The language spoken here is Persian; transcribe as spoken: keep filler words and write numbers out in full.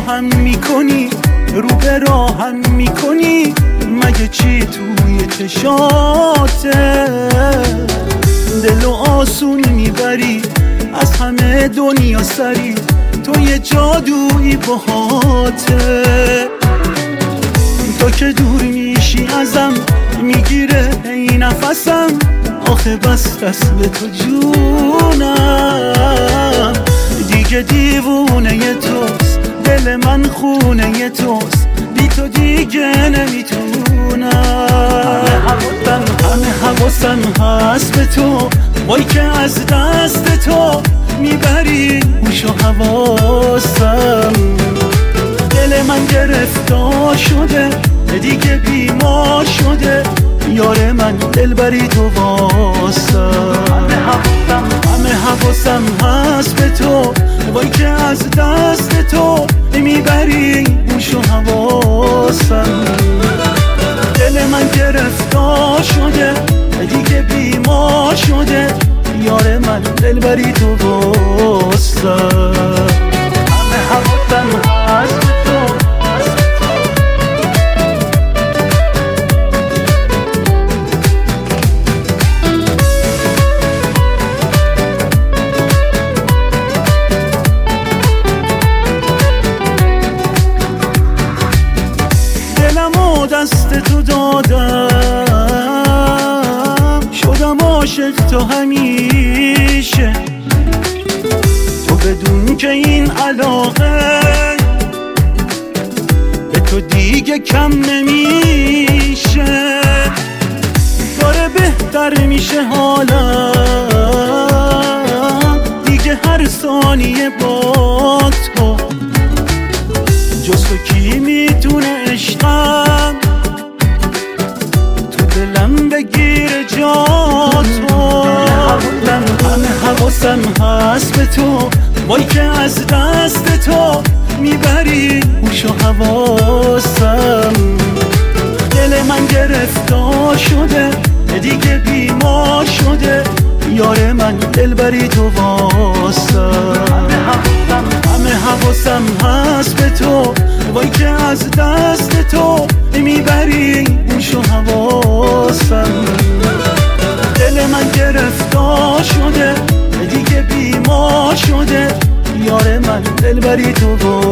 نگاهم میکنی، رو به راهم میکنی، مگه چی توی چشاته؟ دلو آسون میبری، از همه دنیا سری، تو یه جادویی باهاته. تو که دور میشی ازم، میگیره ای نفسم، آخه بس دست به تو جونم. دیگه دیوونه توست، دل من خونه توست، بی تو دیگه نمیتونم. همه حواسم هست به تو، وای که از دست تو میبری هوش و حواسم. دل من گرفتار شده، دیگه بیمار شده، یار من دلبری تو واسم. همه حواسم همه حواسم هست به تو، وای که از دست تو میبری هوش و حواسم. دل من گرفتار شده، دیگه بیمار شده، یار من دلبری تو واسم. همه حواسم هست به تو. دست تو دادم، شدم عاشق تو همیشه، تو بدون که این علاقه به تو دیگه کم نمیشه. داره بهتر میشه حالم، دیگه هر ثانیه با تو، جز تو کی میتونه عشقم تو دلم بگیره جا تو. همه حواسم هست به تو، وای که از دست تو میبری هوش و حواسم. دل من گرفتار شده، دیگه بیمار شده، یار من دلبری تو واسم. همه حواسم هست به تو، وای که از دست تو میبری هوش و حواسم. دل من گرفتار شده، دیگه بیمار شده، یار من دلبری تو واسم.